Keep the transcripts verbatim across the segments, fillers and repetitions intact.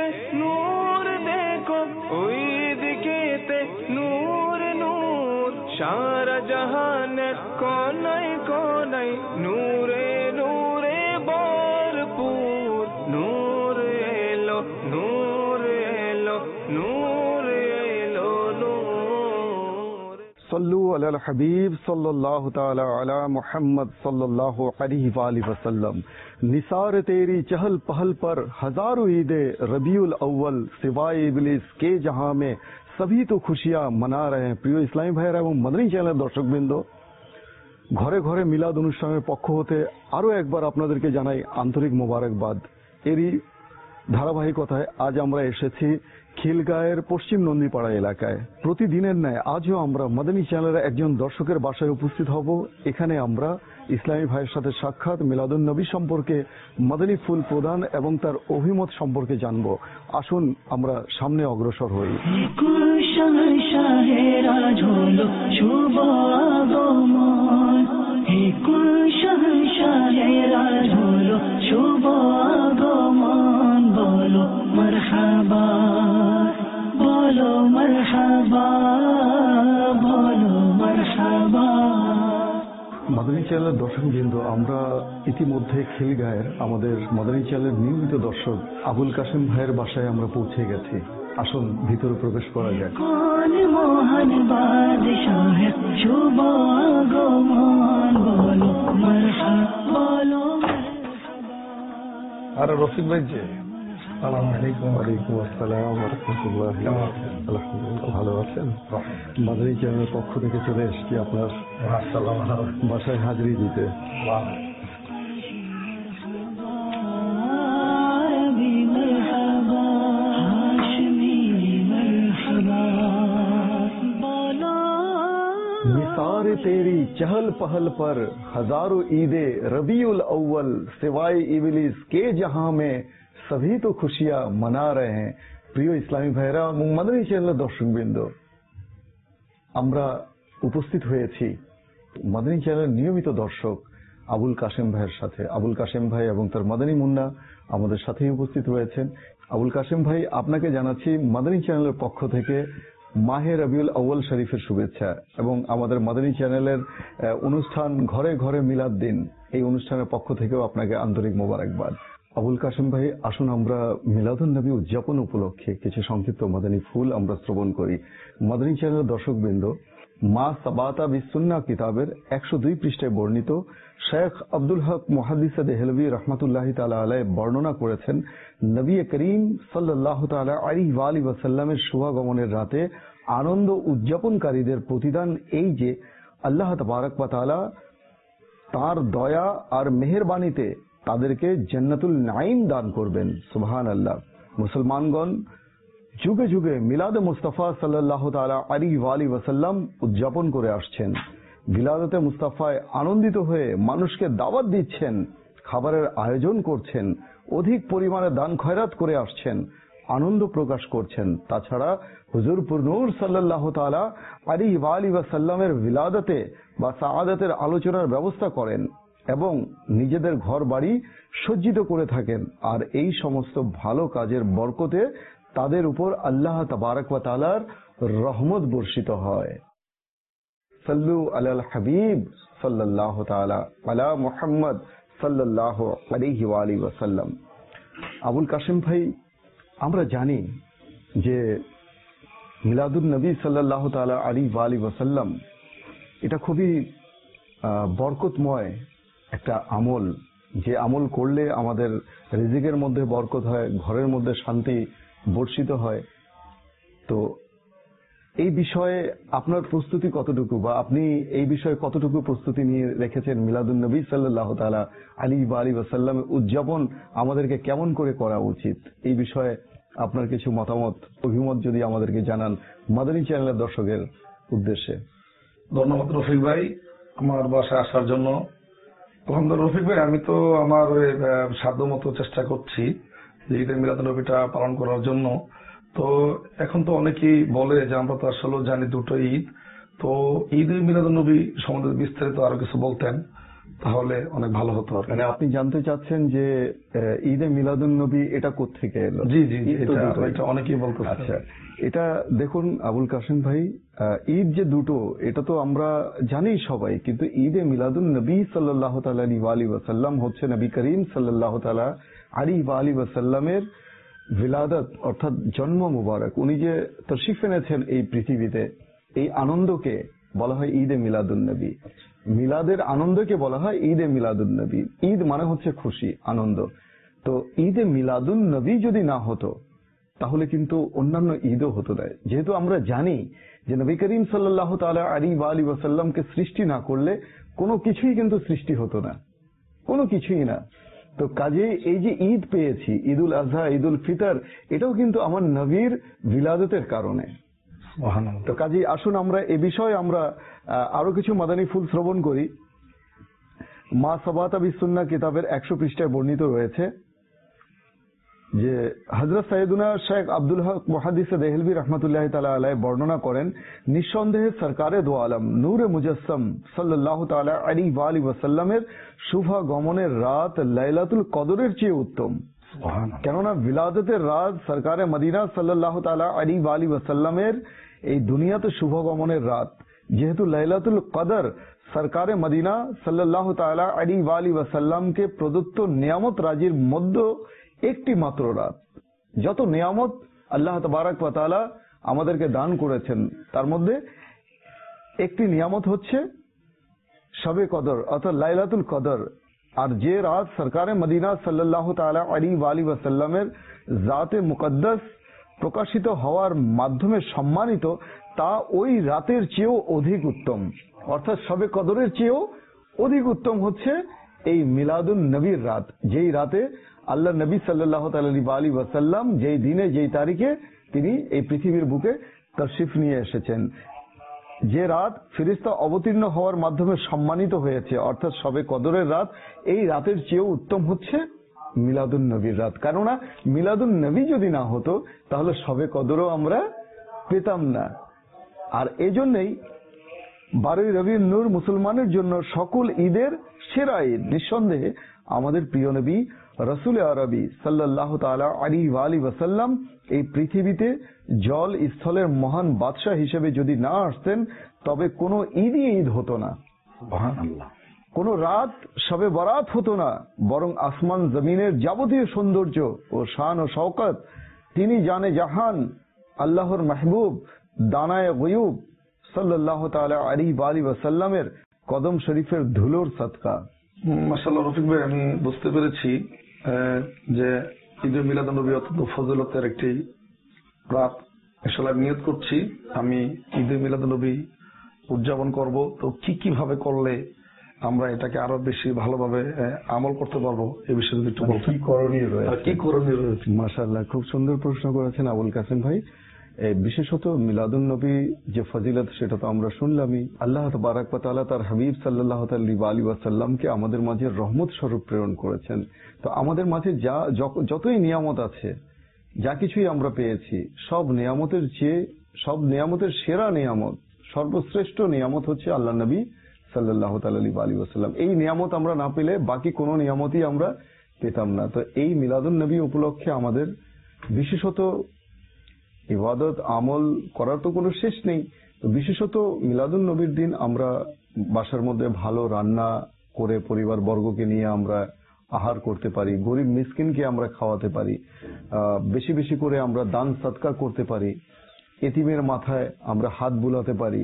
নূর দেখো ওই দিকেতে নূর নূর, সারা জাহানের কোনায় কোনায় নূরে নূরে ভরপুর। নূর এলো নূর এলো নূর এলো নূর। सल्लु अला हबीब सल्लल्लाहु ताला अला मुहम्मद सल्लल्लाहु अलैहि वसल्लम। निसार तेरी चहल पहल पर हजारों ईदे रबीउल अव्वल, सिवाय इबलिस के जहां में सभी तो खुशियां मना रहे हैं। প্রিয় ইসলামী ভাইয়েরা এবং মাদানী চ্যানেলের দর্শকবৃন্দ, ঘরে ঘরে মিলাদ অনুষ্ঠানের পক্ষ হতে আরো একবার আপনাদেরকে জানাই আন্তরিক মোবারকবাদ। এরই ধারাবাহিকতায় আজ আমরা এসেছি খিলগাঁয়ের পশ্চিম নন্দীপাড়া এলাকায়। প্রতিদিনের ন্যায় আজও আমরা মাদানী চ্যানেলের একজন দর্শকের বাসায় উপস্থিত হব। এখানে আমরা ইসলামী ভাইয়ের সাথে সাক্ষাৎ, মিলাদুন নবী সম্পর্কে, মাদানী ফুল প্রদান এবং তার অভিমত সম্পর্কে জানব। আসুন আমরা সামনে অগ্রসর হই। বলো মারহাবা, বলো মারহাবা, বলো মারহাবা। মাদানী চ্যানেলের দর্শকবৃন্দ, আমরা ইতিমধ্যে খিলগাঁয়ের আমাদের মাদানী চ্যানেলের নিয়মিত দর্শক আবুল কাশেম ভাইয়ের বাসায় আমরা পৌঁছে গেছি। আসুন ভিতরে প্রবেশ করা যাক। কোন মহান বাদশাহ শুভ আগমন, বলো মারহাবা, বলো মারহাবা। আরে রফিক ভাই যে, আসসালামু আলাইকুম। ওয়ালাইকুম আসসালাম ওয়া রাহমাতুল্লাহ। আলহামদুলিল্লাহ, ভালো আছেন? মাদানী চ্যানেলের পক্ষ থেকে চলে এসেছি আপনার বাসায় হাজিরি দিতে। निसार तेरी चहल पहल पर हजारों ईदे रबीउल अव्वल, सिवाय इबलिस के जहां में सभी तो खुशियां मना रहे हैं। প্রিয় ইসলামী ভাইরা এবং মাদানী চ্যানেলের দর্শকবৃন্দ, আমরা উপস্থিত হয়েছি মাদানী চ্যানেলের নিয়মিত দর্শক আবুল কাশেম ভাইয়ের সাথে। আবুল কাশেম ভাই এবং তার মাদানী মুন্না আমাদের সাথেই উপস্থিত রয়েছেন। আবুল কাশেম ভাই, আপনাকে জানাচ্ছি মাদানী চ্যানেলের পক্ষ থেকে মাহে রবিউল আউয়াল শরীফের শুভেচ্ছা এবং আমাদের মাদানী চ্যানেলের অনুষ্ঠান ঘরে ঘরে মিলাদ দিন, এই অনুষ্ঠানের পক্ষ থেকেও আপনাকে আন্তরিক মোবারকবাদ। আবুল কাশেম ভাই, আসুন আমরা মিলাদুন নবী উদযাপন উপলক্ষে কিছু সংক্ষিপ্ত মাদানী ফুল আমরা শ্রবণ করি। মাদানী চ্যানেলের দর্শকবৃন্দ, মা সাবাতা বিসুন্না কিতাবের একশো দুই পৃষ্ঠায় বর্ণিত শেখ আব্দুল হক মুহাদ্দিস দেহলভী রহমাতুল্লাহি তাআলা আলাইহি বর্ণনা করেছেন, নবী করিম সাল্লাল্লাহু তাআলা আলাইহি ওয়াসাল্লামের শুভাগমনের রাতে আনন্দ উদযাপনকারীদের প্রতিদান এই যে আল্লাহ তাবারক ওয়া তাআলা তার দয়া আর মেহেরবানিতে তাদেরকে জান্নাতুল নাঈম দান করবেন। সুবহানাল্লাহ। মুসলমানগণ যুগে যুগে মিলাদে মুস্তাফা সাল্লাল্লাহু তাআলা আলাইহি ওয়াসাল্লাম উদযাপন করে আসছেন। বিলাদতে মুস্তাফায় আনন্দিত হয়ে মানুষকে দাওয়াত দিচ্ছেন, খাবারের আয়োজন করছেন, অধিক পরিমাণে দান খয়রাত করে আসছেন, আনন্দ প্রকাশ করছেন। তাছাড়া হুজুর পুরনূর সাল্লাল্লাহু তাআলা আলাইহি ওয়াসাল্লামের বিলাদতে বা সাআদাতের আলোচনার ব্যবস্থা করেন এবং নিজেদের ঘর বাড়ি সজ্জিত করে থাকেন। আর এই সমস্ত ভালো কাজের বরকতে তাদের উপর আল্লাহ তাবারক ওয়া তাআলার রহমত বর্ষিত হয়। সাল্লু আলাল হাবিব সাল্লাল্লাহু তাআলা আলা মুহাম্মদ সাল্লাল্লাহু আলাইহি ওয়া আলিহি ওয়াসাল্লাম। আবুল কাশেম ভাই, আমরা জানি যে মিলাদুন নবী সাল্লাল্লাহু তাআলা আলাইহি ওয়া আলিহি ওয়াসাল্লাম এটা খুবই বরকতময় একটা আমল, যে আমল করলে আমাদের রিজিকের মধ্যে বরকত হয়, ঘরের মধ্যে শান্তি বর্ষিত হয়। তো এই বিষয়ে আপনার প্রস্তুতি কতটুকু, বা আপনি এই বিষয়ে কতটুকু প্রস্তুতি নিয়ে রেখেছেন? মিলাদুন নবী সাল্লাল্লাহু তাআলা আলাইহি ওয়া আলিহি ওয়াসাল্লাম উদযাপন আমাদেরকে কেমন করে করা উচিত, এই বিষয়ে আপনার কিছু মতামত, অভিমত যদি আমাদেরকে জানান মাদানী চ্যানেলের দর্শকের উদ্দেশ্যে। ধন্যবাদ রফিক ভাই আমার বাসায় আসার জন্য। আলহামদুলিল্লাহ রফিক ভাই, আমি তো আমার সাধ্য মতো চেষ্টা করছি যে ঈদের মিলাদুন নবীটা পালন করার জন্য। তো এখন তো অনেকেই বলে যে আমরা তো আসলে জানি দুটো ঈদ, তো ঈদ মিলাদুন নবী সম্বন্ধে বিস্তারিত আরো কিছু বলতেন। তাহলে অনেক ভালো হতো আর কি। মানে আপনি জানতে চাচ্ছেন যে আহ, ঈদে মিলাদুন নবী এটা কোত্থেকে এলো? জি জি জি, ঈদ তো এটা দুটোই। এটা অনেকেই বলতেছে। আচ্ছা, এটা দেখুন আবুল কাসেম ভাই, আহ, ঈদ যে দুটো এটা তো আমরা জানি সবাই, কিন্তু ঈদে মিলাদুন নবী সাল্লাল্লাহু তাআলা আলাইহি ওয়াসাল্লাম হচ্ছে নবী করিম সাল্লাল্লাহু তাআলা আলাইহি ওয়াসাল্লামের বিলাদত অর্থাৎ জন্ম মুবারক। উনি যে তশরিফ এনেছেন এই পৃথিবীতে, এই আনন্দকে বলা হয় ঈদে মিলাদুন নবী। মিলাদের আনন্দকে বলা হয় ঈদে মিলাদুন নবী। ঈদ মানে হচ্ছে খুশি, আনন্দ। তো ঈদে মিলাদুন নবী যদি না হতো তাহলে কিন্তু অন্যান্য ঈদও হতো না। যেহেতু আমরা জানি যে নবী করিম সাল্লাল্লাহু তাআলা আলাইহি ওয়াসাল্লামকে সৃষ্টি না করলে কোনো কিছুই কিন্তু সৃষ্টি হতো না, কোনো কিছুই না। তো কাজে এই যে ঈদ পেয়েছি, ঈদুল আজহা, ঈদুল ফিতর, এটাও কিন্তু আমার নবীর বিলাদতের কারণে। সুবহানাল্লাহ। তো কাজে আসুন আমরা এ বিষয়ে আমরা আহ, আরো কিছু মাদানী ফুল শ্রবণ করি। মা সাবাতা বিসুন্নাহ কিতাবের একশো পৃষ্ঠায় বর্ণিত রয়েছে যে হযরত সৈয়দুনা শেখ আব্দুল হক মুহাদ্দিস দেহলভী রাহমাতুল্লাহি তাআলা আলাইহি বর্ণনা করেন, নিঃসন্দেহে সরকারে দো আলম নূরে মুজাসসাম সাল্লাল্লাহু তাআলা আলাইহি ওয়াসাল্লামের শুভ গমনের রাত লাইলাতুল কদরের চেয়ে উত্তম। সুবহানাল্লাহ। কেননা বিলাদতের রাত সরকারে মদিনা সাল্লাল্লাহু তাআলা আলাইহি ওয়াসাল্লামের এই দুনিয়াতে শুভ গমনের রাত, যেহেতু লাইলাতুল কদর সরকারে মদিনা সাল্লাল্লাহু তাআলা আলাইহি ওয়াসাল্লামকে প্রদত্ত নিয়ামত রাজির মধ্যে একটি মাত্র রাত। যত নিয়ামত আল্লাহ তাবারক ওয়া তাআলা আমাদেরকে দান করেছেন তার মধ্যে একটি নিয়ামত হচ্ছে শবে কদর অর্থাৎ লাইলাতুল কদর। আর যে রাত সরকারে মদিনা সাল্লাল্লাহু তাআলা আলাইহি ওয়াসাল্লামের জাতে মুকদ্দাস প্রকাশিত হওয়ার মাধ্যমে সম্মানিত, তা ওই রাতের চেয়েও অধিক উত্তম। অর্থাৎ শবে কদরের চেয়েও অধিক উত্তম হচ্ছে এই মিলাদুন নবীর রাত, যেই রাতে আল্লাহ নবী সাল্লাল্লাহু তাআলা আলাইহি ওয়াসাল্লাম যেই দিনে যেই তারিখে তিনি এই পৃথিবীর বুকে তশরিফ নিয়ে এসেছেন, যে রাত ফেরেশতা অবতীর্ণ হওয়ার মাধ্যমে সম্মানিত হয়েছে, অর্থাৎ শবে কদরের রাত, এই রাতের চেয়েও উত্তম হচ্ছে মিলাদুন নবীর রাত। কেননা মিলাদুন নবী যদি না হতো তাহলে শবে কদরও আমরা পেতাম না। আর এজন্যই বারোই রবিউল নূর মুসলমানের জন্য সকল ঈদের সেরা ঈদ। নিঃসন্দেহে আমাদের প্রিয় নবী রাসূল আরবি সাল্লাল্লাহু তাআলা আলাইহি ওয়াসাল্লাম এই পৃথিবীতে জল স্থলের মহান বাদশাহ হিসেবে যদি না আসতেন তবে কোনো ঈদই ঈদ হতো না, সুবহানাল্লাহ। কোনো রাত শবে বরাত হতো না, বরং আসমান জমিনের যাবতীয় সৌন্দর্য ও শান ও শওকত তিনি জানে জাহান আল্লাহর মাহবুব দানায়ে গয়ুব সাল্লাল্লাহু তাআলা আলাইহি ওয়াসাল্লামের কদম শরীফের ধুলোর সদকা। মাশাআল্লাহ রফিক ভাই, আমি বুঝতে পেরেছি আহ, যে ঈদুল মিলাদুন নবী অত্যন্ত ফজিলতের একটি রাত। আসলে আমি নিয়ত করছি আমি ঈদুল মিলাদুন নবী উদযাপন করব। তো কি কি ভাবে করলে আমরা এটাকে আরো বেশি ভালোভাবে আহ, আমল করতে পারবো, এই বিষয়ে যদি একটু মানে বলতেন। কি করণীয় আর রয়েছে? কি করণীয় রয়েছে? মাশাআল্লাহ, খুব সুন্দর প্রশ্ন করেছেন আবুল কাসেম ভাই। এই বিশেষত মিলাদুন নবী যে ফজিলত সেটা তো আমরা শুনলামই। আল্লাহ তাবারক ওয়া তাআলা তার হাবিব সাল্লাল্লাহু আলাইহি ওয়াসাল্লামকে আমাদের মাঝে রহমত স্বরূপ প্রেরণ করেছেন। তো আমাদের মাঝে যা যতই নিয়ামত আছে, যা কিছুই আমরা পেয়েছি, সব নিয়ামতের চেয়ে সব নিয়ামতের সেরা নিয়ামত, সর্বশ্রেষ্ঠ নিয়ামত হচ্ছে আল্লাহ নবী সাল্লাল্লাহু আলাইহি ওয়াসাল্লাম। এই নিয়ামত আমরা না পেলে বাকি কোনো নিয়ামতই আমরা পেতাম না। তো এই মিলাদুন নবী উপলক্ষে আমাদের বিশেষত ইবাদত আমল করার তো কোনো শেষ নেই। তো বিশেষত মিলাদুন নবীর দিন আমরা বাসার মধ্যে ভালো রান্না করে পরিবার বর্গকে নিয়ে আমরা আহার করতে পারি, গরিব মিসকিনকে আমরা খাওয়াতে পারি, বেশি বেশি করে আমরা দান সদকা করতে পারি, এতিমের মাথায় আমরা হাত বুলাতে পারি,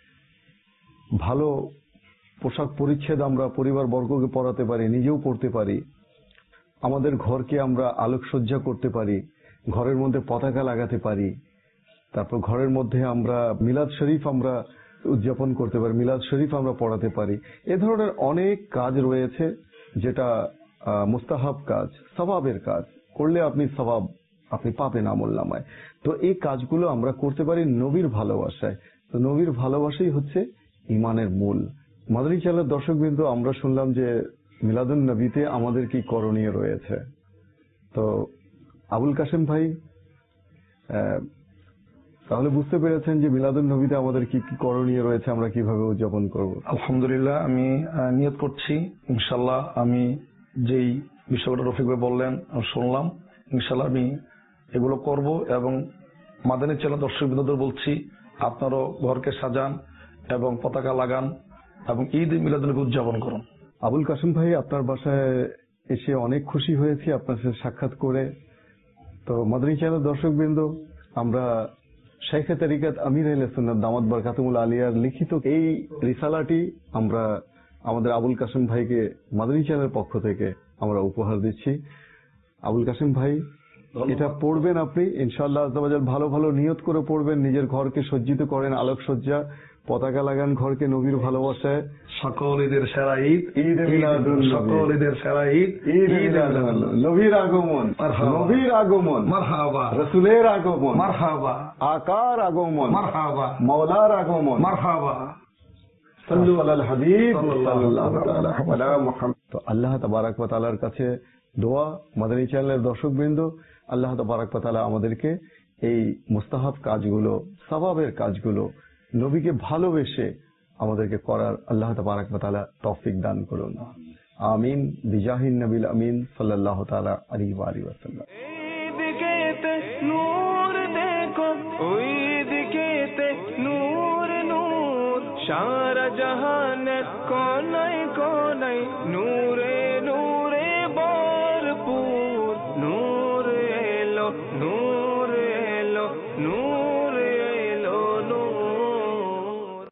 ভালো পোশাক পরিচ্ছদ আমরা পরিবার বর্গকে পরাতে পারি, নিজেও পড়তে পারি, আমাদের ঘরকে আমরা আলোকসজ্জা করতে পারি, ঘরের মধ্যে পতাকা লাগাতে পারি, তারপর ঘরের মধ্যে আমরা মিলাদ শরীফ আমরা উদযাপন করতে পারি, মিলাদ শরীফ আমরা পড়াতে পারি। এ ধরনের অনেক কাজ রয়েছে যেটা মুস্তাহাব কাজ, সওয়াবের কাজ, করলে আপনি সওয়াব আপনি পাবেন আমলনামায়। তো এই কাজগুলো আমরা করতে পারি নবীর ভালোবাসায়। তো নবীর ভালোবাসাই হচ্ছে ইমানের মূল। মাদানী চ্যানেলের দর্শকবৃন্দ, আমরা শুনলাম যে মিলাদুন নবীতে আমাদের কি করণীয় রয়েছে। তো আবুল কাসেম ভাই, তাহলে বুঝতে পেরেছেন যে মিলাদুন নবীতে আমাদের কি কি করণীয় রয়েছে, আমরা কিভাবে উদযাপন করব। আলহামদুলিল্লাহ, আমি আহ, নিয়ত করছি ইনশাল্লাহ আমি যেই বিষয়গুলো রফিক ভাই বললেন আমি শুনলাম, ইনশাল্লাহ আমি এগুলো করব এবং মাদানী চ্যানেল দর্শক বিন্দুদের বলছি আপনারও ঘরকে সাজান এবং পতাকা লাগান এবং ঈদ মিলাদুন নবী উদযাপন করুন। আবুল কাসেম ভাই, আপনার বাসায় এসে অনেক খুশি হয়েছি আপনার সাথে সাক্ষাৎ করে। তো মাদানী চ্যানেল দর্শকবৃন্দ, আমরা শাইখে তরিকত আমির আহলে সুন্নাত দামাত বরকাতুল আলিয়ার লিখিত এই রিসালাটি আমরা আমাদের আবুল কাসেম ভাইকে মাদানী চ্যানেলের পক্ষ থেকে আমরা উপহার দিচ্ছি। আবুল কাসেম ভাই, এটা পড়বেন আপনি ইনশাআল্লাহ আযওয়াজাল, ভালো ভালো নিয়ত করে পড়বেন, নিজের ঘরকে সজ্জিত করেন আলোকসজ্জা, পতাকা লাগান ঘরকে নবীর ভালোবাসায়। সকল ঈদের সেরা ঈদ ঈদ মিলাদুন নবী, সকল ঈদের সেরা ঈদ ঈদ মিলাদুন নবীর আগমন, নবীর আগমন, মারহাবা, রাসূলের আগমন, মারহাবা, আকার আগমন, মারহাবা, মাওলার আগমন, মারহাবা। সাল্লু আলাল হাবিব সাল্লাল্লাহু তাআলা আলা মুহাম্মদ। তো আল্লাহ তাবারক ওয়া তাআলার কাছে দোয়া, মাদানী চ্যানেলের দর্শকবৃন্দ, আল্লাহ তাবারক ওয়া তাআলা আমাদেরকে এই মুস্তাহাব কাজগুলো, সওয়াবের কাজগুলো নবীকে ভালোবেসে আমাদেরকে করার আল্লাহ তাবারক ওয়া তাআলা তৌফিক দান করুন। আমিন বিজাহিন নবীল আমিন সাল্লাল্লাহু তাআলা আলাইহি ওয়া আলিহি ওয়াসাল্লাম। দিকেতে নূর দেখো, ওই দিকেতে নূর নূর, সারা জাহানের কোনায়